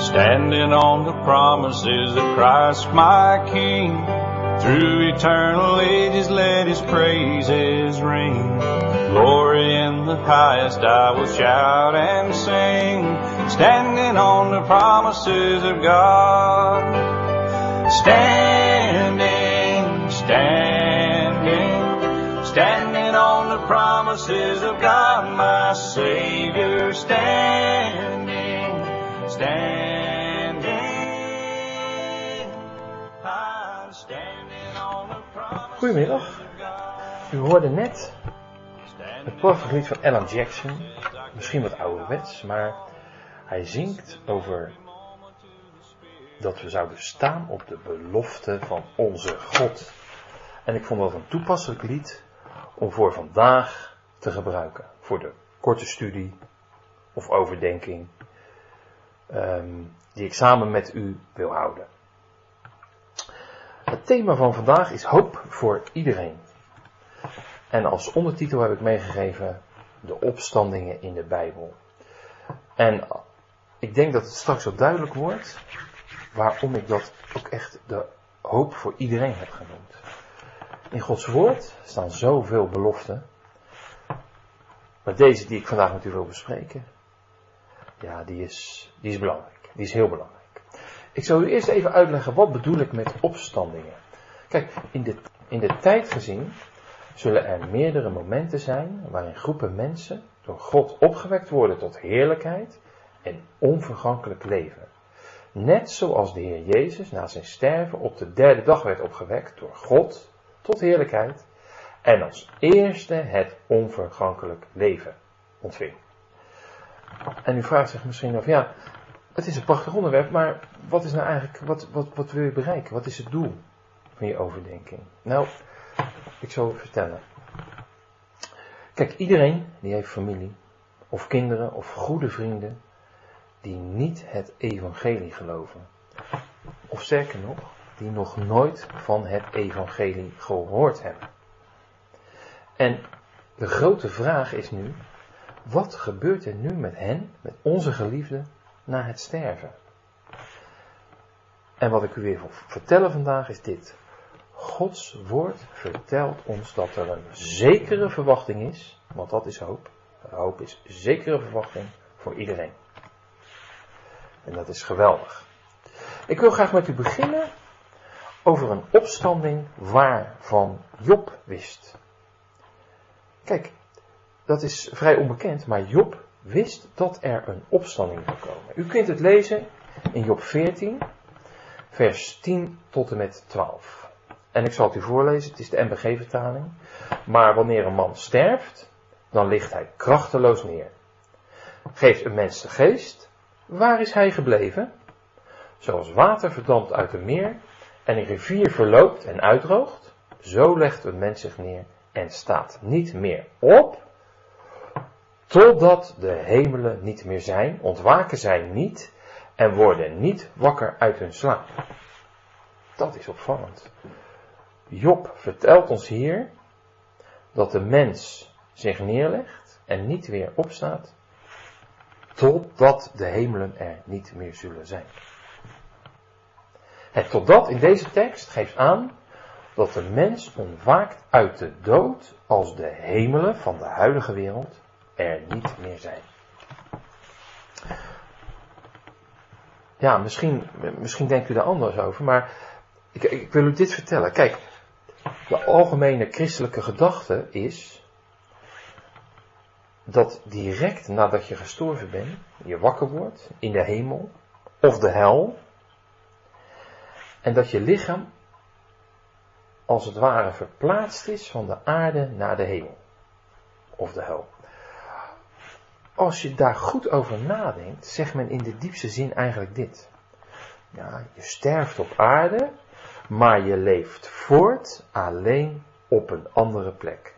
standing on the promises of Christ my King. Through eternal ages let His praises ring. Glory in the highest I will shout and sing, standing on the promises of God. Standing, standing, standing on the promises of God, my Savior. Standing, standing, I'm standing on the promises. Goedemiddag. U hoorde net het prachtige lied van Alan Jackson. Misschien wat ouderwets, maar hij zingt over dat we zouden staan op de belofte van onze God. En ik vond dat een toepasselijk lied om voor vandaag te gebruiken. Voor de korte studie of overdenking die ik samen met u wil houden. Het thema van vandaag is hoop voor iedereen. En als ondertitel heb ik meegegeven de opstandingen in de Bijbel. En ik denk dat het straks wel duidelijk wordt waarom ik dat ook echt de hoop voor iedereen heb genoemd. In Gods woord staan zoveel beloften. Maar deze die ik vandaag met u wil bespreken, ja, die is belangrijk. Die is heel belangrijk. Ik zal u eerst even uitleggen wat bedoel ik met opstandingen. Kijk, in de tijd gezien zullen er meerdere momenten zijn waarin groepen mensen door God opgewekt worden tot heerlijkheid en onvergankelijk leven. Net zoals de Heer Jezus na zijn sterven op de derde dag werd opgewekt door God tot heerlijkheid en als eerste het onvergankelijk leven ontving. En u vraagt zich misschien af, ja, het is een prachtig onderwerp, maar wat is nou eigenlijk, wat wil je bereiken? Wat is het doel van je overdenking? Nou, ik zal u vertellen. Kijk, iedereen die heeft familie, of kinderen, of goede vrienden, die niet het evangelie geloven. Of sterker nog, die nog nooit van het evangelie gehoord hebben. En de grote vraag is nu, wat gebeurt er nu met hen, met onze geliefden, na het sterven? En wat ik u weer wil vertellen vandaag is dit. Gods woord vertelt ons dat er een zekere verwachting is, want dat is hoop. Hoop is zekere verwachting voor iedereen. En dat is geweldig. Ik wil graag met u beginnen over een opstanding waarvan Job wist. Kijk, dat is vrij onbekend, maar Job wist dat er een opstanding zou komen. U kunt het lezen in Job 14, vers 10 tot en met 12. En ik zal het u voorlezen, het is de NBG-vertaling. Maar wanneer een man sterft, dan ligt hij krachteloos neer. Geeft een mens de geest, waar is hij gebleven? Zoals water verdampt uit een meer en een rivier verloopt en uitdroogt, zo legt een mens zich neer en staat niet meer op, totdat de hemelen niet meer zijn, ontwaken zij niet en worden niet wakker uit hun slaap. Dat is opvallend. Job vertelt ons hier dat de mens zich neerlegt en niet weer opstaat, totdat de hemelen er niet meer zullen zijn. Het totdat in deze tekst geeft aan dat de mens ontwaakt uit de dood als de hemelen van de huidige wereld er niet meer zijn. Ja, misschien denkt u daar anders over, maar ik wil u dit vertellen. Kijk, de algemene christelijke gedachte is dat direct nadat je gestorven bent, je wakker wordt in de hemel of de hel, en dat je lichaam als het ware verplaatst is van de aarde naar de hemel of de hel. Als je daar goed over nadenkt, zegt men in de diepste zin eigenlijk dit. Ja, je sterft op aarde, maar je leeft voort alleen op een andere plek.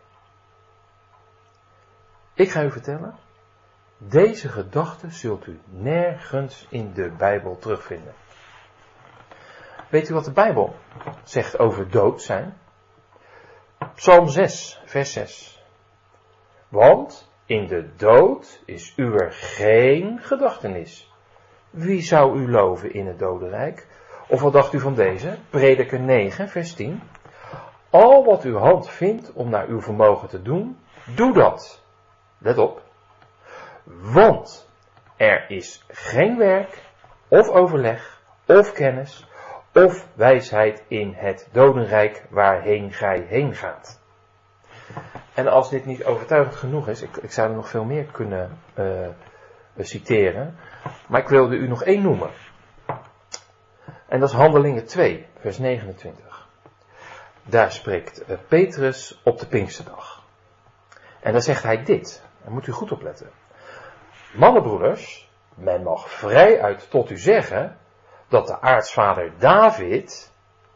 Ik ga u vertellen, deze gedachte zult u nergens in de Bijbel terugvinden. Weet u wat de Bijbel zegt over dood zijn? Psalm 6, vers 6. Want in de dood is uwer geen gedachtenis. Wie zou u loven in het dodenrijk? Of wat dacht u van deze? Prediker 9, vers 10. Al wat uw hand vindt om naar uw vermogen te doen, doe dat. Let op. Want er is geen werk, of overleg, of kennis, of wijsheid in het dodenrijk waarheen gij heen gaat. En als dit niet overtuigend genoeg is, ik zou er nog veel meer kunnen citeren, maar ik wilde u nog één noemen. En dat is Handelingen 2, vers 29. Daar spreekt Petrus op de Pinksterdag. En dan zegt hij dit, daar moet u goed op letten. Mannenbroeders, men mag vrijuit tot u zeggen dat de aartsvader David,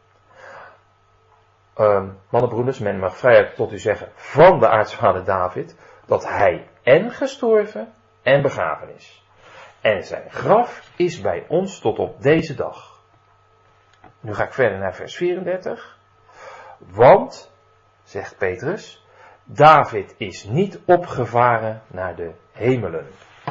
mannenbroeders, men mag vrijuit tot u zeggen van de aartsvader David, dat hij en gestorven en begraven is. En zijn graf is bij ons tot op deze dag. Nu ga ik verder naar vers 34. Want, zegt Petrus, David is niet opgevaren naar de hemelen.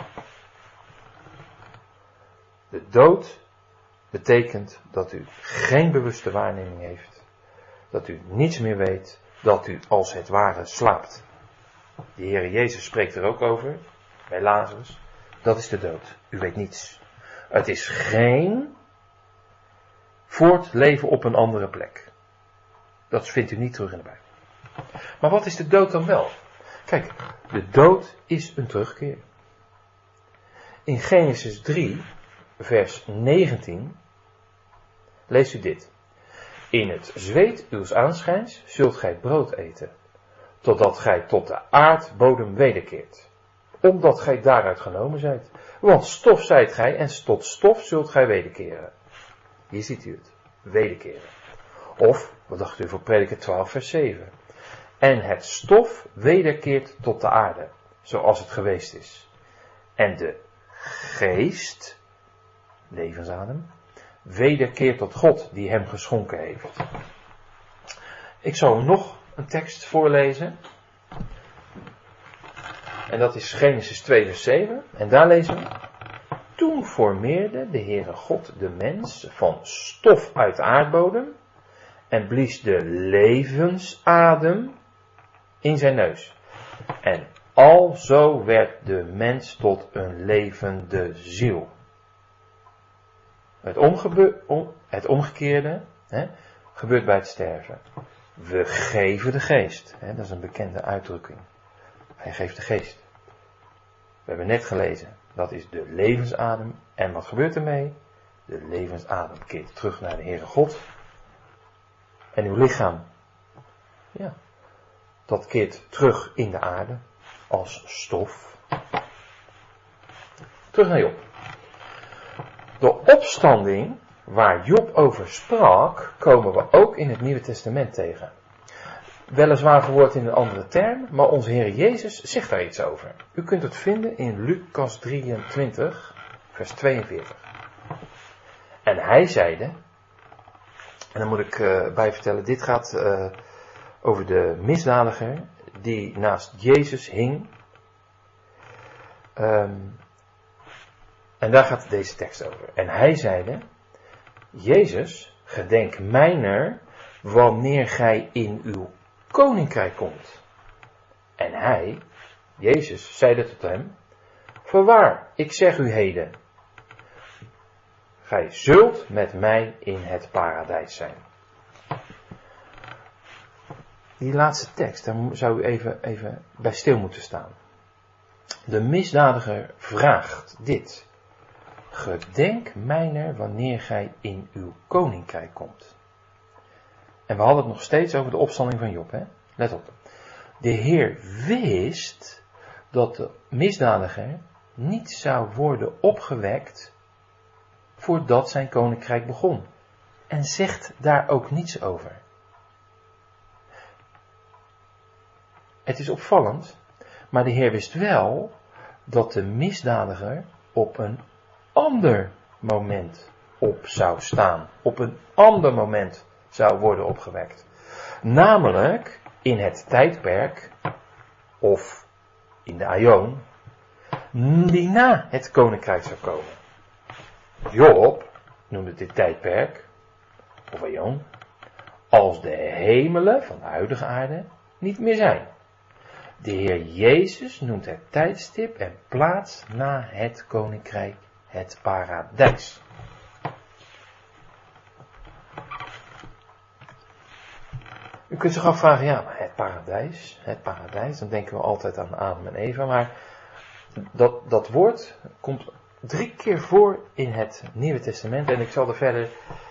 De dood betekent dat u geen bewuste waarneming heeft. Dat u niets meer weet. Dat u als het ware slaapt. De Heer Jezus spreekt er ook over. Bij Lazarus. Dat is de dood. U weet niets. Het is geen voortleven op een andere plek. Dat vindt u niet terug in de Bijbel. Maar wat is de dood dan wel? Kijk, de dood is een terugkeer. In Genesis 3, vers 19, leest u dit. In het zweet uws aanschijns zult gij brood eten, totdat gij tot de aardbodem wederkeert, omdat gij daaruit genomen zijt. Want stof zijt gij en tot stof zult gij wederkeren. Hier ziet u het, wederkeren. Of, wat dacht u voor Prediker 12, vers 7. En het stof wederkeert tot de aarde, zoals het geweest is. En de geest, levensadem, wederkeert tot God die hem geschonken heeft. Ik zal nog een tekst voorlezen. En dat is Genesis 2 vers 7. En daar lezen we. Toen formeerde de Heere God de mens van stof uit de aardbodem en blies de levensadem in zijn neus. En alzo werd de mens tot een levende ziel. Het omgekeerde gebeurt bij het sterven. We geven de geest. Dat is een bekende uitdrukking. Hij geeft de geest. We hebben net gelezen. Dat is de levensadem. En wat gebeurt ermee? De levensadem keert terug naar de Heere God. En uw lichaam, dat keert terug in de aarde als stof. Terug naar Job. De opstanding waar Job over sprak, komen we ook in het Nieuwe Testament tegen. Weliswaar verwoord in een andere term, maar onze Heer Jezus zegt daar iets over. U kunt het vinden in Lucas 23, vers 42. En hij zeide, en dan moet ik bij vertellen, dit gaat over de misdadiger die naast Jezus hing. En daar gaat deze tekst over. En hij zeide, Jezus, gedenk mijner wanneer gij in uw koninkrijk komt. En hij, Jezus, zeide tot hem, voorwaar, ik zeg u heden, gij zult met mij in het paradijs zijn. Die laatste tekst, daar zou u even bij stil moeten staan. De misdadiger vraagt dit. Gedenk mijner wanneer gij in uw koninkrijk komt. En we hadden het nog steeds over de opstanding van Job. Let op. De Heer wist dat de misdadiger niet zou worden opgewekt voordat zijn koninkrijk begon. En zegt daar ook niets over. Het is opvallend, maar de Heer wist wel dat de misdadiger op een ander moment op zou staan. Op een ander moment zou worden opgewekt. Namelijk in het tijdperk, of in de aion, die na het koninkrijk zou komen. Job noemde dit tijdperk, of eon, als de hemelen van de huidige aarde niet meer zijn. De Heer Jezus noemt het tijdstip en plaats na het koninkrijk het paradijs. U kunt zich afvragen, ja, maar het paradijs, dan denken we altijd aan Adam en Eva, maar dat woord komt 3 keer voor in het Nieuwe Testament en ik zal er verder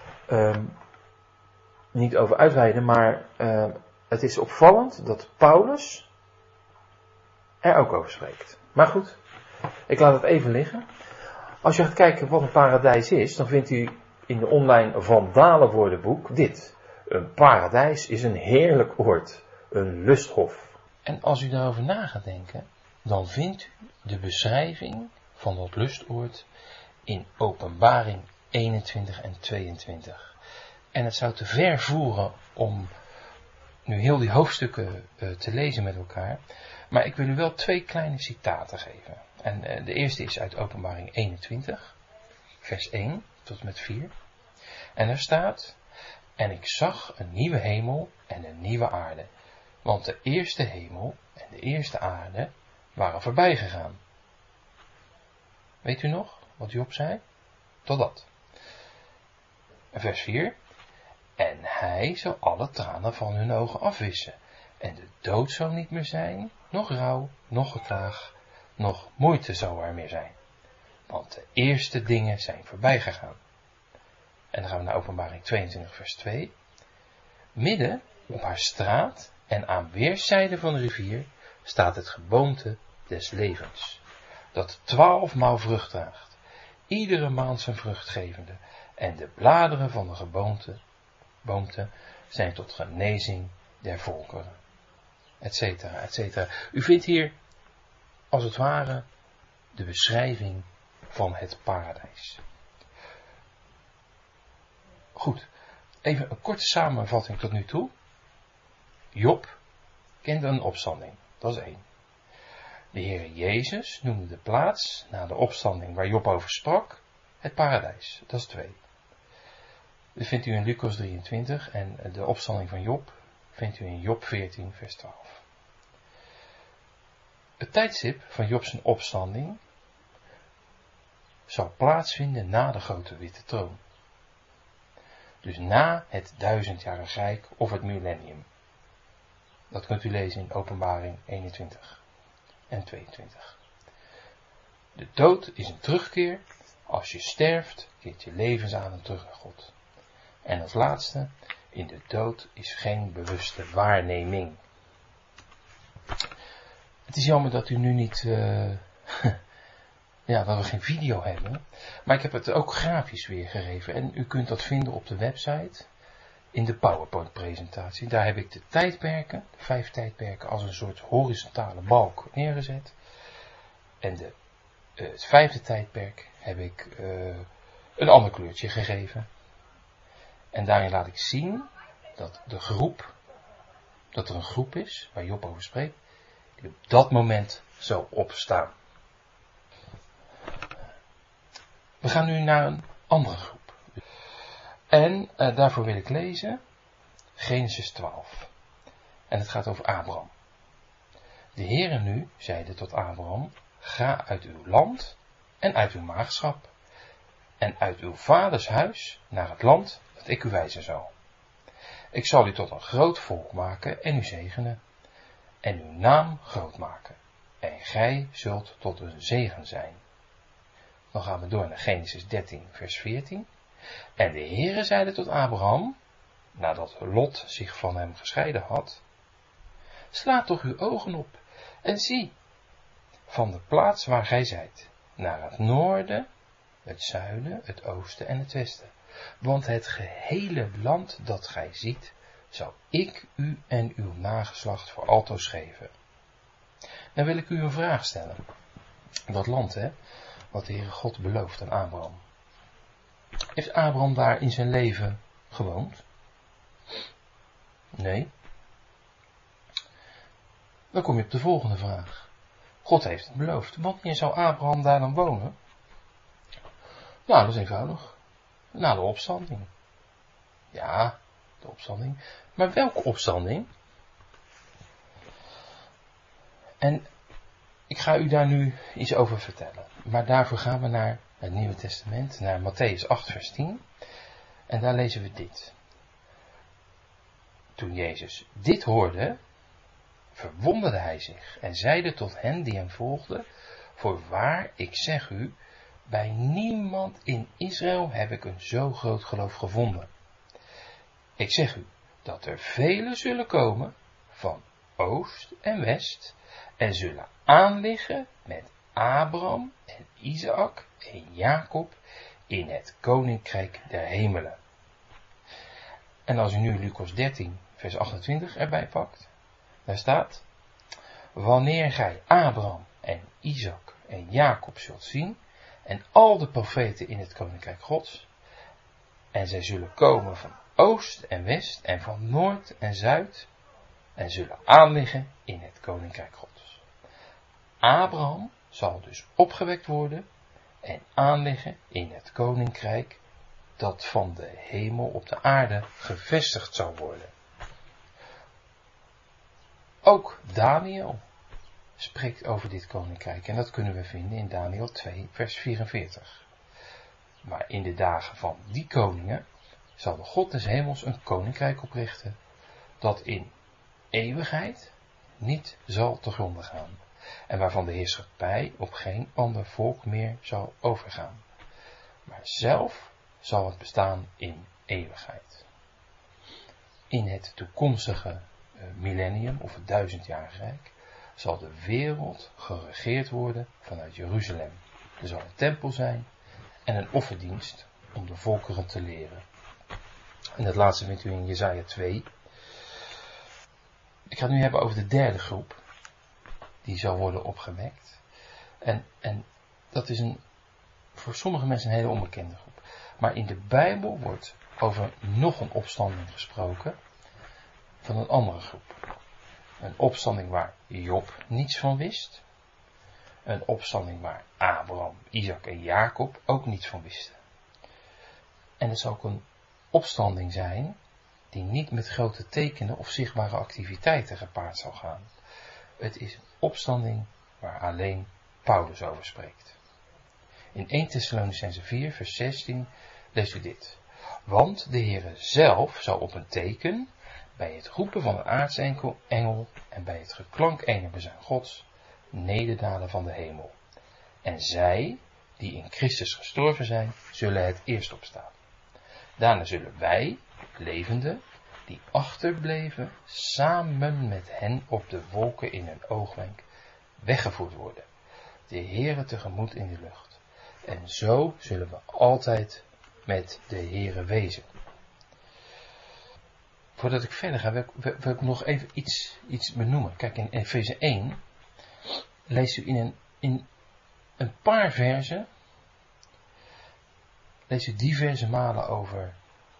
niet over uitweiden, maar het is opvallend dat Paulus er ook over spreekt. Maar goed, ik laat het even liggen. Als je gaat kijken wat een paradijs is, dan vindt u in de online Van Dalen woordenboek dit. Een paradijs is een heerlijk oord, een lusthof. En als u daarover na gaat denken, dan vindt u de beschrijving van dat lustoord in Openbaring 21 en 22. En het zou te ver voeren om nu heel die hoofdstukken te lezen met elkaar. Maar ik wil u wel 2 kleine citaten geven. En de eerste is uit Openbaring 21, vers 1 tot en met 4. En er staat: En ik zag een nieuwe hemel en een nieuwe aarde. Want de eerste hemel en de eerste aarde waren voorbij gegaan. Weet u nog wat Job zei? Tot dat. Vers 4. En hij zal alle tranen van hun ogen afwissen. En de dood zal niet meer zijn, nog rouw, nog geklaag, nog moeite zal er meer zijn. Want de eerste dingen zijn voorbij gegaan. En dan gaan we naar Openbaring 22 vers 2. Midden op haar straat en aan weerszijden van de rivier staat het geboomte des levens, dat 12 maal vrucht draagt, iedere maand zijn vrucht gevende, en de bladeren van de geboomte zijn tot genezing der volkeren, etcetera, etcetera. U vindt hier, als het ware, de beschrijving van het paradijs. Goed, even een korte samenvatting tot nu toe. Job kende een opstanding, dat is 1. De Heer Jezus noemde de plaats na de opstanding waar Job over sprak, het paradijs, dat is 2. Dat vindt u in Lucas 23 en de opstanding van Job vindt u in Job 14 vers 12. Het tijdstip van Job's opstanding zal plaatsvinden na de grote witte troon. Dus na het 1000-jarig rijk of het millennium. Dat kunt u lezen in Openbaring 21 en 22. De dood is een terugkeer. Als je sterft, keert je levensadem terug naar God. En als laatste, in de dood is geen bewuste waarneming. Het is jammer dat u nu niet, dat we geen video hebben. Maar ik heb het ook grafisch weergegeven. En u kunt dat vinden op de website. In de PowerPoint presentatie. Daar heb ik de tijdperken, de 5 tijdperken, als een soort horizontale balk neergezet. En het 5e tijdperk heb ik een ander kleurtje gegeven. En daarin laat ik zien dat er een groep is, waar Job over spreekt, die op dat moment zal opstaan. We gaan nu naar een andere groep. En daarvoor wil ik lezen Genesis 12. En het gaat over Abraham. De Heere nu zeide tot Abraham: Ga uit uw land en uit uw maagschap en uit uw vaders huis naar het land dat ik u wijzen zal. Ik zal u tot een groot volk maken en u zegenen en uw naam groot maken. En gij zult tot een zegen zijn. Dan gaan we door naar Genesis 13 vers 14. En de Heere zeide tot Abraham, nadat Lot zich van hem gescheiden had: Sla toch uw ogen op en zie, van de plaats waar gij zijt, naar het noorden, het zuiden, het oosten en het westen. Want het gehele land dat gij ziet, zal ik u en uw nageslacht voor altoos geven. Dan wil ik u een vraag stellen. Dat land, wat de Heere God belooft aan Abraham. Heeft Abraham daar in zijn leven gewoond? Nee. Dan kom je op de volgende vraag. God heeft het beloofd. Wanneer zou Abraham daar dan wonen? Nou, dat is eenvoudig. Na de opstanding. Ja, de opstanding. Maar welke opstanding? En ik ga u daar nu iets over vertellen. Maar daarvoor gaan we naar het Nieuwe Testament, naar Mattheüs 8 vers 10. En daar lezen we dit. Toen Jezus dit hoorde, verwonderde hij zich en zeide tot hen die hem volgden: voorwaar, ik zeg u, bij niemand in Israël heb ik een zo groot geloof gevonden. Ik zeg u, dat er velen zullen komen van oost en west en zullen aanliggen met Abraham en Isaac en Jacob in het koninkrijk der hemelen. En als u nu Lucas 13 vers 28 erbij pakt, daar staat: wanneer gij Abraham en Isaac en Jacob zult zien en al de profeten in het koninkrijk Gods, en zij zullen komen van oost en west en van noord en zuid en zullen aanliggen in het koninkrijk Gods. Abraham zal dus opgewekt worden en aanliggen in het koninkrijk dat van de hemel op de aarde gevestigd zal worden. Ook Daniel spreekt over dit koninkrijk en dat kunnen we vinden in Daniel 2 vers 44. Maar in de dagen van die koningen zal de God des hemels een koninkrijk oprichten dat in eeuwigheid niet zal te gronde gaan en waarvan de heerschappij op geen ander volk meer zal overgaan, maar zelf zal het bestaan in eeuwigheid. In het toekomstige millennium of het 1000-jarig rijk zal de wereld geregeerd worden vanuit Jeruzalem. Er zal een tempel zijn en een offerdienst om de volkeren te leren. En dat laatste vindt u in Jesaja 2. Ik ga het nu hebben over de derde groep die zal worden opgewekt. En dat is voor sommige mensen een hele onbekende groep. Maar in de Bijbel wordt over nog een opstanding gesproken van een andere groep. Een opstanding waar Job niets van wist. Een opstanding waar Abraham, Isaac en Jacob ook niets van wisten. En het zal ook een opstanding zijn die niet met grote tekenen of zichtbare activiteiten gepaard zal gaan. Het is een opstanding waar alleen Paulus over spreekt. In 1 Thessalonicenzen 4 vers 16 leest u dit. Want de Heere zelf zal op een teken bij het roepen van een aartsengel en bij het geklank ener bezuin Gods nederdalen van de hemel. En zij, die in Christus gestorven zijn, zullen het eerst opstaan. Daarna zullen wij, levenden, die achterbleven, samen met hen op de wolken in een oogwenk weggevoerd worden. De Heere tegemoet in de lucht. En zo zullen we altijd met de Heere wezen. Voordat ik verder ga, wil ik nog even iets benoemen. Kijk, in Efeze 1 leest u in een paar versen, leest u diverse malen over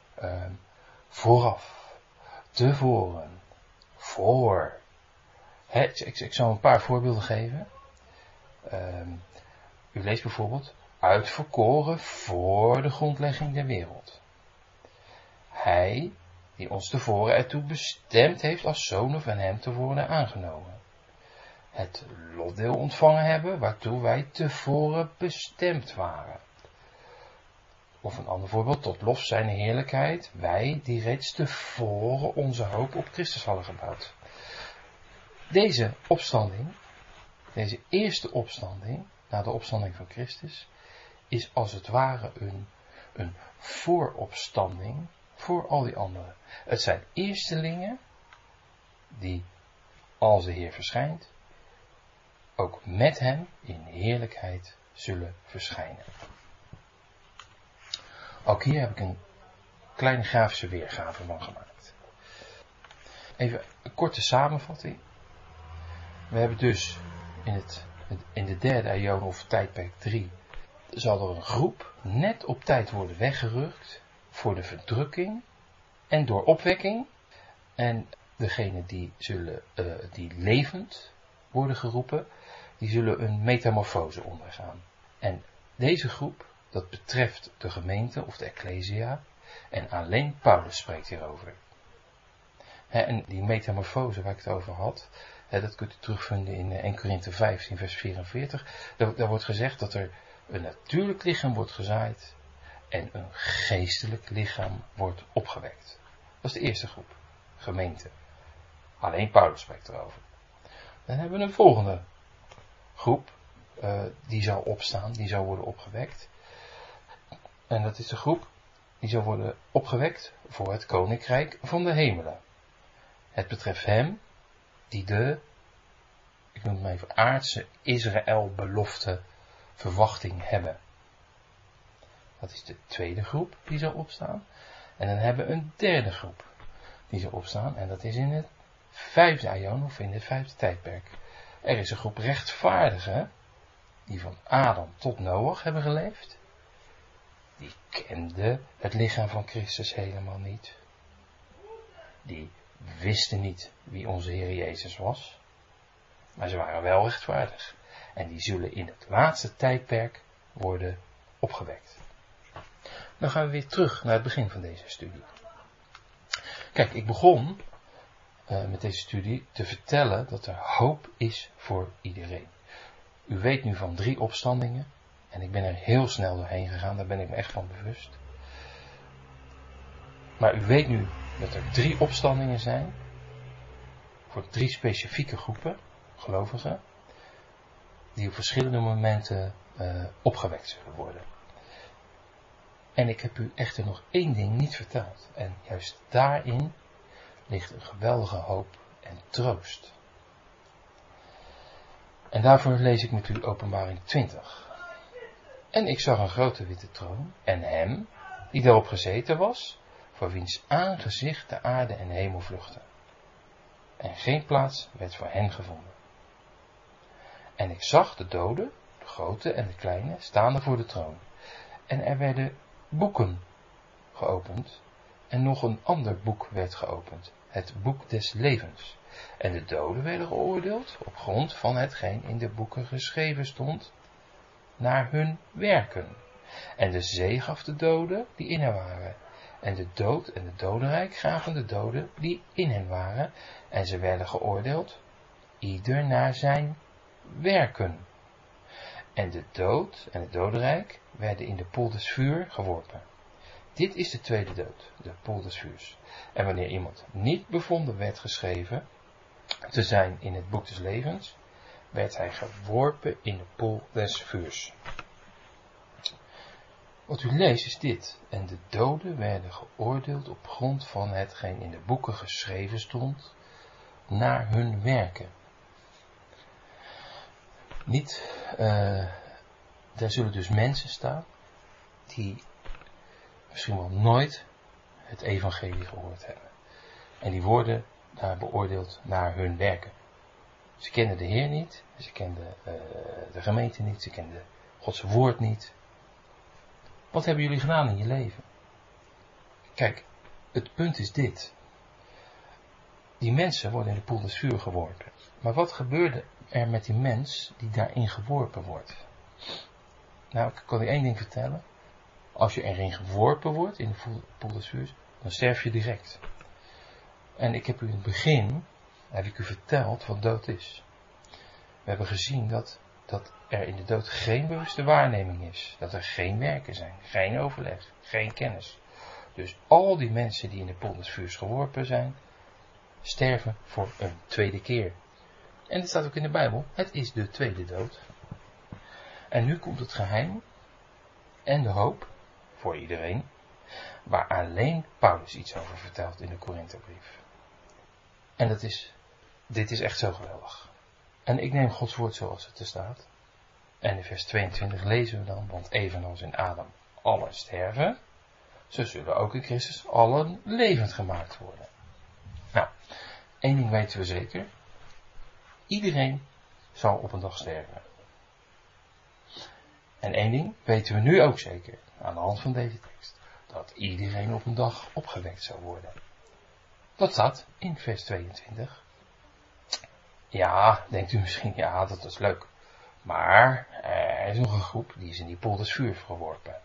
vooraf, tevoren, voor. Ik zal een paar voorbeelden geven. U leest bijvoorbeeld, uitverkoren voor de grondlegging der wereld. Hij die ons tevoren ertoe bestemd heeft als zonen van hem te worden aangenomen. Het lotdeel ontvangen hebben waartoe wij tevoren bestemd waren. Of een ander voorbeeld, tot lof zijn heerlijkheid, wij die reeds tevoren onze hoop op Christus hadden gebouwd. Deze opstanding, deze eerste opstanding, na de opstanding van Christus, is als het ware een vooropstanding voor al die anderen. Het zijn eerstelingen die, als de Heer verschijnt, ook met hem in heerlijkheid zullen verschijnen. Ook hier heb ik een kleine grafische weergave van gemaakt. Even een korte samenvatting. We hebben dus in de derde aion of tijdperk 3 zal er een groep net op tijd worden weggerukt voor de verdrukking en door opwekking. En degenen die levend worden geroepen, die zullen een metamorfose ondergaan. En deze groep dat betreft de gemeente of de ecclesia. En alleen Paulus spreekt hierover. En die metamorfose waar ik het over had, dat kunt u terugvinden in 1 Korinthe 15 vers 44. Daar wordt gezegd dat er een natuurlijk lichaam wordt gezaaid en een geestelijk lichaam wordt opgewekt. Dat is de eerste groep, gemeente. Alleen Paulus spreekt erover. Dan hebben we een volgende groep, die zal opstaan, die zal worden opgewekt. En dat is de groep die zal worden opgewekt voor het koninkrijk van de hemelen. Het betreft hem die ik noem het maar even, aardse Israël-belofte verwachting hebben. Dat is de tweede groep die zal opstaan. En dan hebben we een derde groep die zal opstaan. En dat is in het 5e aion of in het 5e tijdperk. Er is een groep rechtvaardigen die van Adam tot Noach hebben geleefd. Die kenden het lichaam van Christus helemaal niet. Die wisten niet wie onze Heer Jezus was. Maar ze waren wel rechtvaardig. En die zullen in het laatste tijdperk worden opgewekt. Dan gaan we weer terug naar het begin van deze studie. Kijk, ik begon met deze studie te vertellen dat er hoop is voor iedereen. U weet nu van 3 opstandingen. En ik ben er heel snel doorheen gegaan, daar ben ik me echt van bewust. Maar u weet nu dat er 3 opstandingen zijn. Voor 3 specifieke groepen, gelovigen. Die op verschillende momenten opgewekt zullen worden. En ik heb u echter nog 1 ding niet verteld. En juist daarin ligt een geweldige hoop en troost. En daarvoor lees ik met u Openbaring 20. En ik zag een grote witte troon en hem die daarop gezeten was, voor wiens aangezicht de aarde en de hemel vluchtten. En geen plaats werd voor hen gevonden. En ik zag de doden, de grote en de kleine, staande voor de troon. En er werden boeken geopend. En nog een ander boek werd geopend. Het boek des levens. En de doden werden geoordeeld op grond van hetgeen in de boeken geschreven stond, naar hun werken. En de zee gaf de doden die in hen waren. En de dood en het dodenrijk gaven de doden die in hen waren. En ze werden geoordeeld, ieder naar zijn werken. En de dood en het dodenrijk werden in de poel des vuur geworpen. Dit is de tweede dood, de poel des vuurs. En wanneer iemand niet bevonden werd geschreven te zijn in het boek des levens, werd hij geworpen in de poel des vuurs. Wat u leest is dit. En de doden werden geoordeeld op grond van hetgeen in de boeken geschreven stond, naar hun werken. Daar zullen dus mensen staan die misschien wel nooit het evangelie gehoord hebben. En die worden daar beoordeeld naar hun werken. Ze kenden de Heer niet, ze kenden de gemeente niet, ze kenden Gods woord niet. Wat hebben jullie gedaan in je leven? Kijk, het punt is dit. Die mensen worden in de poel des vuur geworpen. Maar wat gebeurde er met die mens die daarin geworpen wordt? Nou, ik kan je 1 ding vertellen. Als je erin geworpen wordt, in de poel des vuurs, dan sterf je direct. En ik heb u in het begin, heb ik u verteld wat dood is. We hebben gezien dat er in de dood geen bewuste waarneming is. Dat er geen werken zijn, geen overleg, geen kennis. Dus al die mensen die in de poel des vuurs geworpen zijn, sterven voor een tweede keer. En het staat ook in de Bijbel, het is de tweede dood. En nu komt het geheim en de hoop voor iedereen, waar alleen Paulus iets over vertelt in de Korinthebrief. En dit is echt zo geweldig. En ik neem Gods woord zoals het er staat. En in vers 22 lezen we dan, want evenals in Adam allen sterven, zo zullen ook in Christus allen levend gemaakt worden. Nou, 1 ding weten we zeker. Iedereen zal op een dag sterven. En 1 ding weten we nu ook zeker, aan de hand van deze tekst, dat iedereen op een dag opgewekt zal worden. Dat staat in vers 22. Ja, denkt u misschien, ja, dat is leuk. Maar er is nog een groep, die is in die polders vuur geworpen.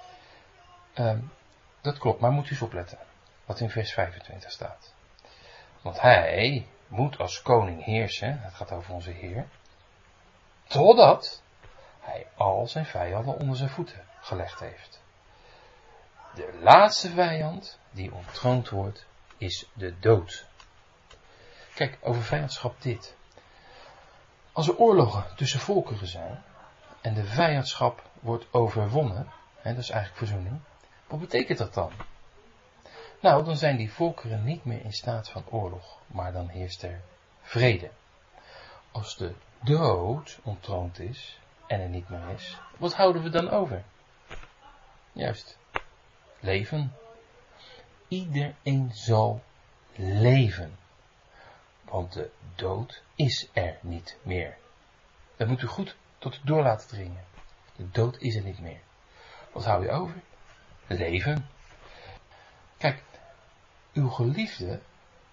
Dat klopt, maar moet u eens opletten. Wat in vers 25 staat. Want hij moet als koning heersen, het gaat over onze Heer, totdat hij al zijn vijanden onder zijn voeten gelegd heeft. De laatste vijand die onttroond wordt, is de dood. Kijk, over vijandschap dit. Als er oorlogen tussen volkeren zijn, en de vijandschap wordt overwonnen, dat is eigenlijk verzoening, wat betekent dat dan? Nou, dan zijn die volkeren niet meer in staat van oorlog, maar dan heerst er vrede. Als de dood onttroond is en er niet meer is, wat houden we dan over? Juist, leven. Iedereen zal leven. Want de dood is er niet meer. Dat moet u goed tot u door laten dringen. De dood is er niet meer. Wat hou je over? Leven. Kijk, uw geliefde,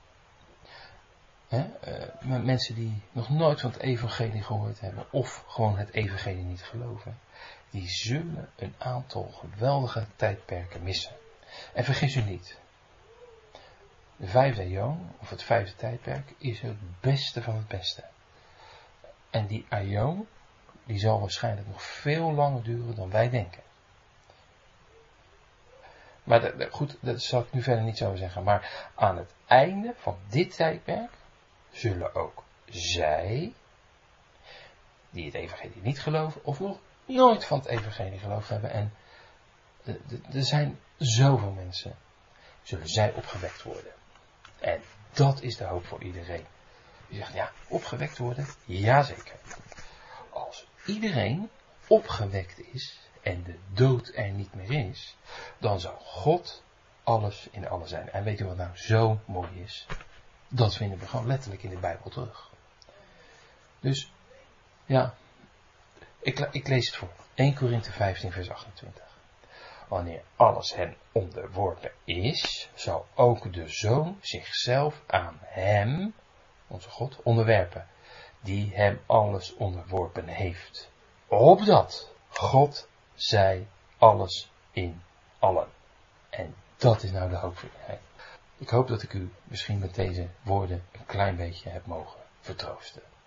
mensen die nog nooit van het evangelie gehoord hebben, of gewoon het evangelie niet geloven, die zullen een aantal geweldige tijdperken missen. En vergis u niet, de 5e aion, of het 5e tijdperk, is het beste van het beste. En die aion, die zal waarschijnlijk nog veel langer duren dan wij denken. Maar goed, dat zal ik nu verder niet zo zeggen. Maar aan het einde van dit tijdperk zullen ook zij, die het evangelie niet geloven, of nog nooit van het evangelie geloofd hebben, en er zijn zoveel mensen, zullen zij opgewekt worden. En dat is de hoop voor iedereen. Je zegt, ja, opgewekt worden? Jazeker. Als iedereen opgewekt is en de dood er niet meer is, dan zal God alles in alles zijn. En weet u wat nou zo mooi is? Dat vinden we gewoon letterlijk in de Bijbel terug. Dus, ja, ik lees het voor. 1 Korinthe 15 vers 28. Wanneer alles hen onderworpen is, zal ook de Zoon zichzelf aan hem, onze God, onderwerpen, die hem alles onderworpen heeft. Opdat God zij alles in allen. En dat is nou de hoop voor iedereen. Ik hoop dat ik u misschien met deze woorden een klein beetje heb mogen vertroosten.